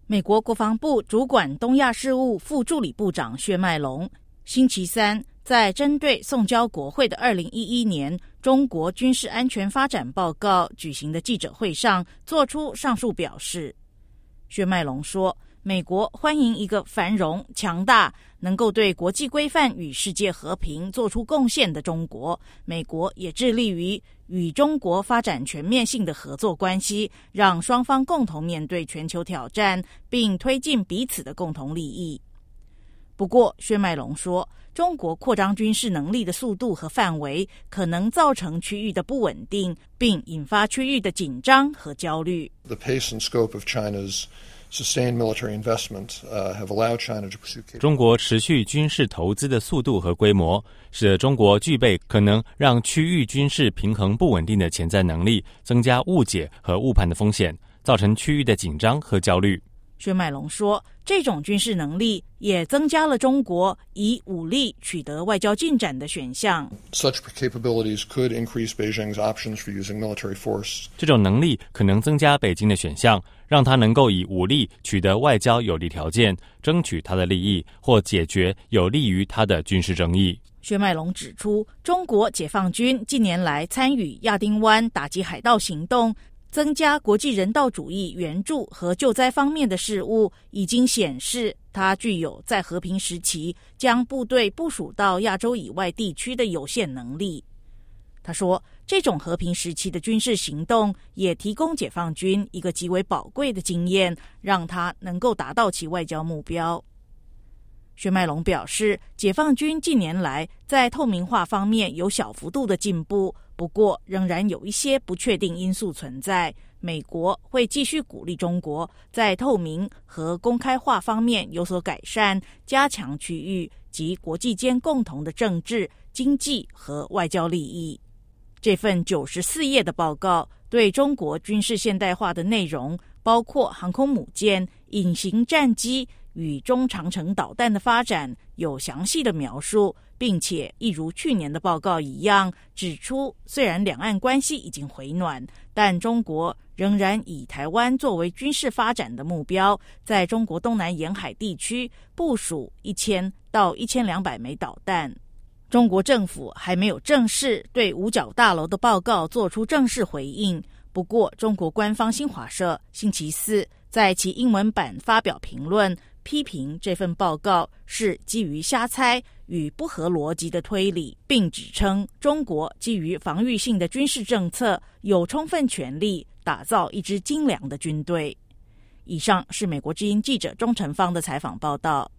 美国国防部主管东亚事务副助理部长薛麦龙星期三在针对送交国会的2011年中国军事安全发展报告举行的记者会上做出上述表示。薛麦龙说，美国欢迎一个繁荣、强大，能够对国际规范与世界和平做出贡献的中国。美国也致力于与中国发展全面性的合作关系，让双方共同面对全球挑战，并推进彼此的共同利益。不过，薛麦龙说，中国扩张军事能力的速度和范围可能造成区域的不稳定，并引发区域的紧张和焦虑。 The pace and scope of China's sustained military investment have allowed China to pursue 中国持续军事投资的速度和规模，使得中国具备可能让区域军事平衡不稳定的潜在能力，增加误解和误判的风险，造成区域的紧张和焦虑。 薛麦龙说，这种军事能力也增加了中国以武力取得外交进展的选项。 Such capabilities could increase Beijing's options for using military force. 这种能力可能增加北京的选项，让它能够以武力取得外交有利条件，争取它的利益，或解决有利于它的军事争议。 薛麦龙指出，中国解放军近年来参与亚丁湾打击海盗行动，增加国际人道主义援助和救灾方面的事务，已经显示它具有在和平时期将部队部署到亚洲以外地区的有限能力。他说，这种和平时期的军事行动也提供解放军一个极为宝贵的经验，让它能够达到其外交目标。薛麦龙表示，解放军近年来在透明化方面有小幅度的进步，不过仍然有一些不确定因素存在。美国会继续鼓励中国在透明和公开化方面有所改善，加强区域及国际间共同的政治、经济和外交利益。这份94页的报告对中国军事现代化的内容，包括航空母舰、隐形战机与中长程导弹的发展，有详细的描述，并且一如去年的报告一样，指出虽然两岸关系已经回暖，但中国仍然以台湾作为军事发展的目标，在中国东南沿海地区部署1000到1200枚导弹。中国政府还没有正式对五角大楼的报告做出正式回应，不过中国官方新华社星期四在其英文版发表评论，批评这份报告是基于瞎猜与不合逻辑的推理，并指称中国基于防御性的军事政策有充分权利打造一支精良的军队。以上是美国之音记者钟成芳的采访报道。